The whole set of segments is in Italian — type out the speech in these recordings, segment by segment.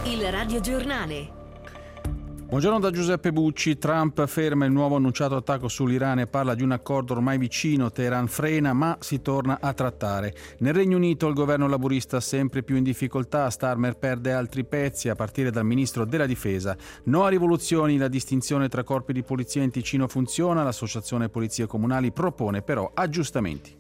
Il radiogiornale. Buongiorno da Giuseppe Bucci. Trump ferma il nuovo annunciato attacco sull'Iran e parla di un accordo ormai vicino. Teheran frena, ma si torna a trattare. Nel Regno Unito il governo laburista sempre più in difficoltà. Starmer perde altri pezzi, a partire dal ministro della difesa. No a rivoluzioni, la distinzione tra corpi di polizia in Ticino funziona. L'associazione Polizie Comunali propone però aggiustamenti.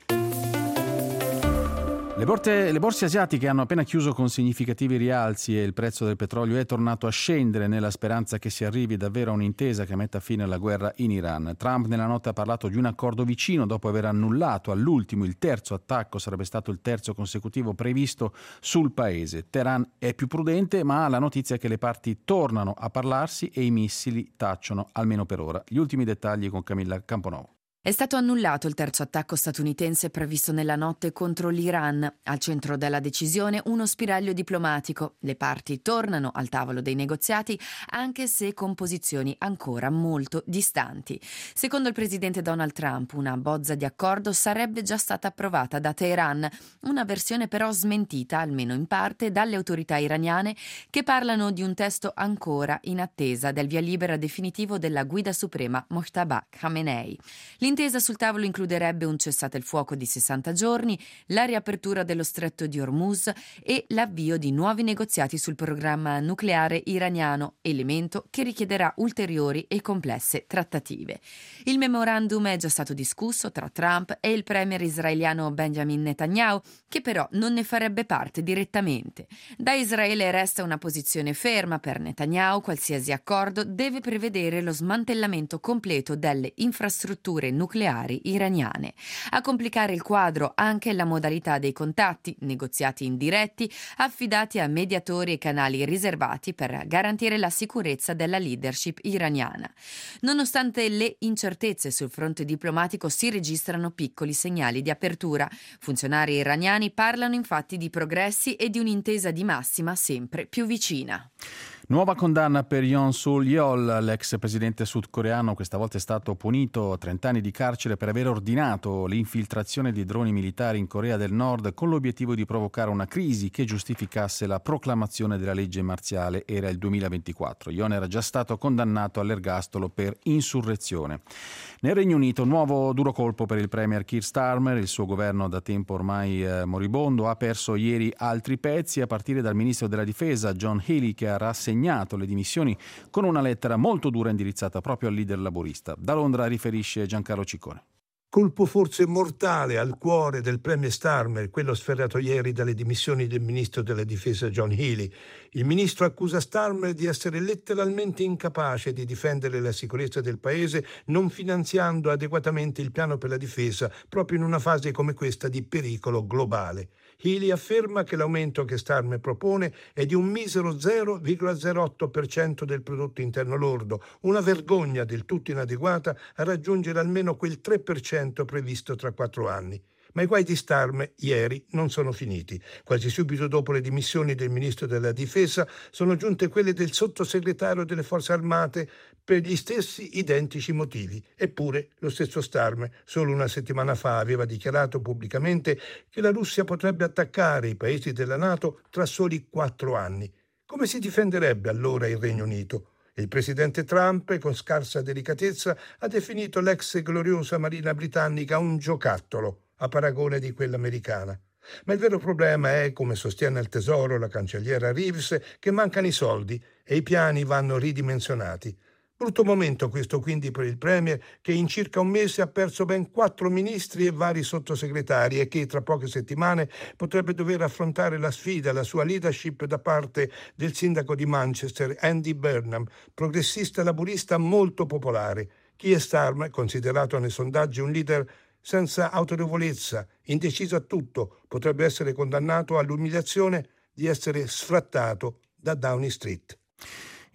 Le borse asiatiche hanno appena chiuso con significativi rialzi e il prezzo del petrolio è tornato a scendere nella speranza che si arrivi davvero a un'intesa che metta fine alla guerra in Iran. Trump nella notte ha parlato di un accordo vicino dopo aver annullato all'ultimo il terzo attacco, sarebbe stato il terzo consecutivo previsto sul paese. Teheran è più prudente, ma ha la notizia che le parti tornano a parlarsi e i missili tacciono, almeno per ora. Gli ultimi dettagli con Camilla Camponovo. È stato annullato il terzo attacco statunitense previsto nella notte contro l'Iran. Al centro della decisione uno spiraglio diplomatico. Le parti tornano al tavolo dei negoziati, anche se con posizioni ancora molto distanti. Secondo il presidente Donald Trump, una bozza di accordo sarebbe già stata approvata da Teheran, una versione però smentita, almeno in parte, dalle autorità iraniane che parlano di un testo ancora in attesa del via libera definitivo della guida suprema Mojtaba Khamenei. L'intesa sul tavolo includerebbe un cessate il fuoco di 60 giorni, la riapertura dello stretto di Hormuz e l'avvio di nuovi negoziati sul programma nucleare iraniano, elemento che richiederà ulteriori e complesse trattative. Il memorandum è già stato discusso tra Trump e il premier israeliano Benjamin Netanyahu, che però non ne farebbe parte direttamente. Da Israele resta una posizione ferma. Per Netanyahu qualsiasi accordo deve prevedere lo smantellamento completo delle infrastrutture nucleari iraniane. A complicare il quadro anche la modalità dei contatti, negoziati indiretti, affidati a mediatori e canali riservati per garantire la sicurezza della leadership iraniana. Nonostante le incertezze sul fronte diplomatico si registrano piccoli segnali di apertura. Funzionari iraniani parlano infatti di progressi e di un'intesa di massima sempre più vicina. Nuova condanna per Yoon Suk-yeol, l'ex presidente sudcoreano. Questa volta è stato punito a 30 anni di carcere per aver ordinato l'infiltrazione di droni militari in Corea del Nord con l'obiettivo di provocare una crisi che giustificasse la proclamazione della legge marziale. Era il 2024. Yoon era già stato condannato all'ergastolo per insurrezione. Nel Regno Unito, nuovo duro colpo per il premier Keir Starmer. Il suo governo, da tempo ormai moribondo, ha perso ieri altri pezzi, a partire dal ministro della difesa John Healey, che ha rassegnato le dimissioni con una lettera molto dura indirizzata proprio al leader laburista. Da Londra riferisce Giancarlo Ciccone. Colpo forse mortale al cuore del premier Starmer, quello sferrato ieri dalle dimissioni del ministro della difesa John Healey. Il ministro accusa Starmer di essere letteralmente incapace di difendere la sicurezza del paese, non finanziando adeguatamente il piano per la difesa, proprio in una fase come questa di pericolo globale. Healey afferma che l'aumento che Starmer propone è di un misero 0,08% del prodotto interno lordo, una vergogna del tutto inadeguata a raggiungere almeno quel 3% previsto tra 4 anni. Ma i guai di Starmer ieri non sono finiti. Quasi subito dopo le dimissioni del ministro della difesa sono giunte quelle del sottosegretario delle forze armate per gli stessi identici motivi. Eppure lo stesso Starmer solo una settimana fa aveva dichiarato pubblicamente che la Russia potrebbe attaccare i paesi della NATO tra soli 4 anni. Come si difenderebbe allora il Regno Unito? Il presidente Trump, con scarsa delicatezza, ha definito l'ex gloriosa marina britannica un giocattolo, a paragone di quella americana. Ma il vero problema è, come sostiene al Tesoro la cancelliera Reeves, che mancano i soldi e i piani vanno ridimensionati. Brutto momento questo quindi per il premier, che in circa un mese ha perso ben 4 ministri e vari sottosegretari e che tra poche settimane potrebbe dover affrontare la sfida alla sua leadership da parte del sindaco di Manchester, Andy Burnham, progressista laburista molto popolare. Keir Starmer, considerato nei sondaggi un leader senza autorevolezza, indeciso a tutto, potrebbe essere condannato all'umiliazione di essere sfrattato da Downing Street.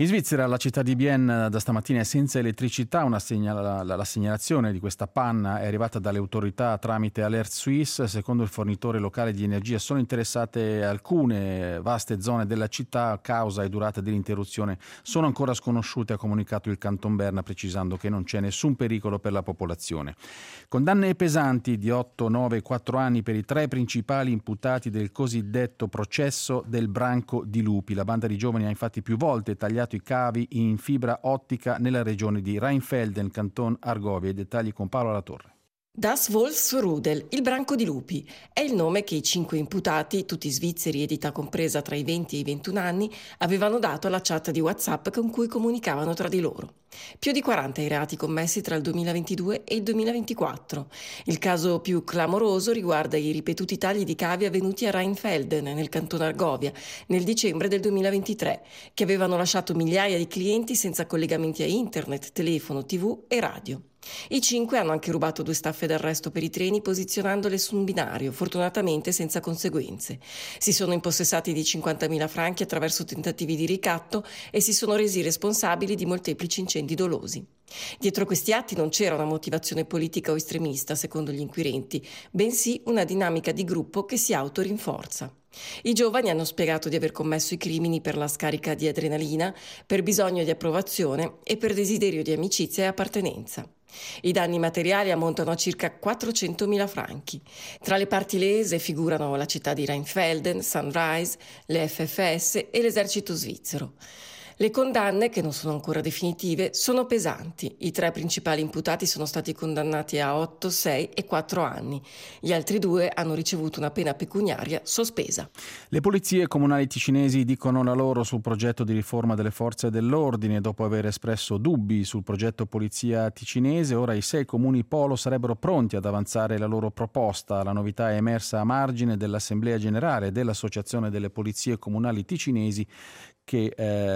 In Svizzera la città di Bienne da stamattina è senza elettricità. La segnalazione di questa panna è arrivata dalle autorità tramite Alert Suisse. Secondo il fornitore locale di energia sono interessate alcune vaste zone della città. Causa e durata dell'interruzione sono ancora sconosciute, ha comunicato il Canton Berna, precisando che non c'è nessun pericolo per la popolazione. Condanne pesanti di 8, 9 e 4 anni per i 3 principali imputati del cosiddetto processo del branco di lupi. La banda di giovani ha infatti più volte tagliato i cavi in fibra ottica nella regione di Rheinfelden, Canton Argovia. I dettagli con Paolo Latorre. Das Wolfsrudel, il branco di lupi, è il nome che i 5 imputati, tutti svizzeri e di età compresa tra i 20 e i 21 anni, avevano dato alla chat di WhatsApp con cui comunicavano tra di loro. Più di 40 i reati commessi tra il 2022 e il 2024. Il caso più clamoroso riguarda i ripetuti tagli di cavi avvenuti a Rheinfelden, nel canton Argovia, nel dicembre del 2023, che avevano lasciato migliaia di clienti senza collegamenti a internet, telefono, TV e radio. I 5 hanno anche rubato 2 staffe d'arresto per i treni posizionandole su un binario, fortunatamente senza conseguenze. Si sono impossessati di 50.000 franchi attraverso tentativi di ricatto e si sono resi responsabili di molteplici incendi dolosi. Dietro questi atti non c'era una motivazione politica o estremista, secondo gli inquirenti, bensì una dinamica di gruppo che si autorinforza. I giovani hanno spiegato di aver commesso i crimini per la scarica di adrenalina, per bisogno di approvazione e per desiderio di amicizia e appartenenza. I danni materiali ammontano a circa 400.000 franchi. Tra le parti lese figurano la città di Rheinfelden, Sunrise, le FFS e l'esercito svizzero. Le condanne, che non sono ancora definitive, sono pesanti. I 3 principali imputati sono stati condannati a 8, 6 e 4 anni. Gli altri 2 hanno ricevuto una pena pecuniaria sospesa. Le polizie comunali ticinesi dicono la loro sul progetto di riforma delle forze dell'ordine. Dopo aver espresso dubbi sul progetto polizia ticinese, ora i 6 comuni polo sarebbero pronti ad avanzare la loro proposta. La novità è emersa a margine dell'Assemblea Generale dell'Associazione delle Polizie Comunali Ticinesi, che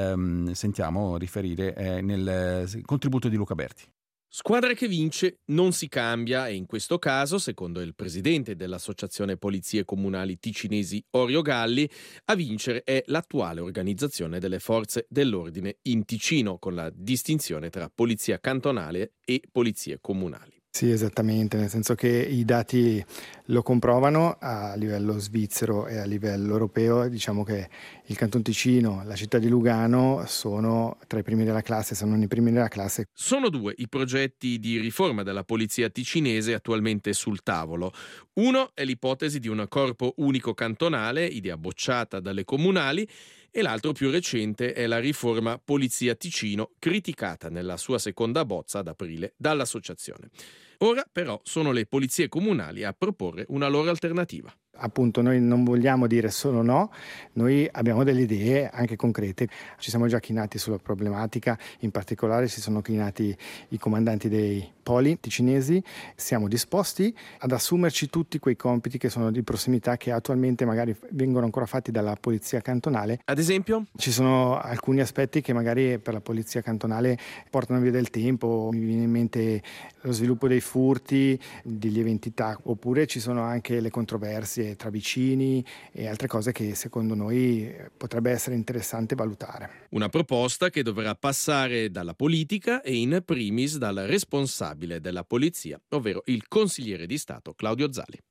sentiamo riferire nel contributo di Luca Berti. Squadra che vince non si cambia e in questo caso, secondo il presidente dell'Associazione Polizie Comunali Ticinesi Orio Galli, a vincere è l'attuale organizzazione delle forze dell'ordine in Ticino, con la distinzione tra polizia cantonale e polizie comunali. Sì, esattamente, nel senso che i dati lo comprovano a livello svizzero e a livello europeo. Diciamo che il Canton Ticino, la città di Lugano sono tra i primi della classe, se non i primi della classe. Sono 2 i progetti di riforma della polizia ticinese attualmente sul tavolo. Uno è l'ipotesi di un corpo unico cantonale, idea bocciata dalle comunali, e l'altro più recente è la riforma Polizia Ticino, criticata nella sua seconda bozza ad aprile dall'associazione. Ora però sono le polizie comunali a proporre una loro alternativa. Appunto, noi non vogliamo dire solo no, noi abbiamo delle idee anche concrete. Ci siamo già chinati sulla problematica, in particolare si sono chinati i comandanti dei poli ticinesi. Siamo disposti ad assumerci tutti quei compiti che sono di prossimità, che attualmente magari vengono ancora fatti dalla polizia cantonale. Ad esempio? Ci sono alcuni aspetti che magari per la polizia cantonale portano via del tempo. Mi viene in mente lo sviluppo dei furti, degli eventi TAC, oppure ci sono anche le controversie tra vicini e altre cose che secondo noi potrebbe essere interessante valutare. Una proposta che dovrà passare dalla politica e in primis dal responsabile della polizia, ovvero il consigliere di Stato Claudio Zali.